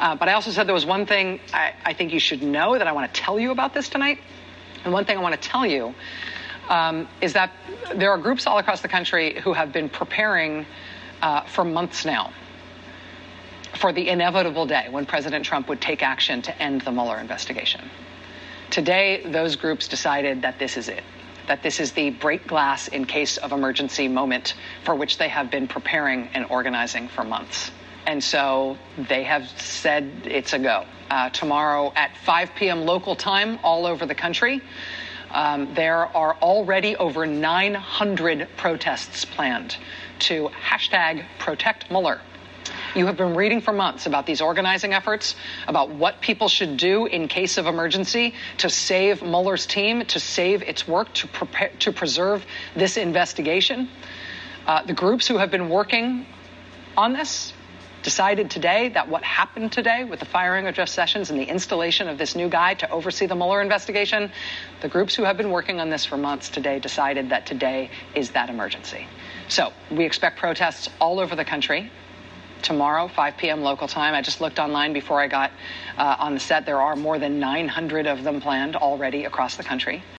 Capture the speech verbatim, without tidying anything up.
Uh, but I also said there was one thing I, I think you should know that I want to tell you about this tonight. And one thing I want to tell you um, is that there are groups all across the country who have been preparing uh, for months now for the inevitable day when President Trump would take action to end the Mueller investigation. Today, those groups decided that this is it, that this is the break glass in case of emergency moment for which they have been preparing and organizing for months. And so they have said it's a go. Uh, tomorrow at five p.m. local time all over the country, um, there are already over nine hundred protests planned to hashtag Protect Mueller. You have been reading for months about these organizing efforts, about what people should do in case of emergency to save Mueller's team, to save its work, to prepare, to preserve this investigation. Uh, the groups who have been working on this decided today that what happened today with the firing of Jeff Sessions and the installation of this new guy to oversee the Mueller investigation, the groups who have been working on this for months today decided that today is that emergency. So we expect protests all over the country. Tomorrow, five p.m. local time. I just looked online before I got uh, on the set. There are more than nine hundred of them planned already across the country.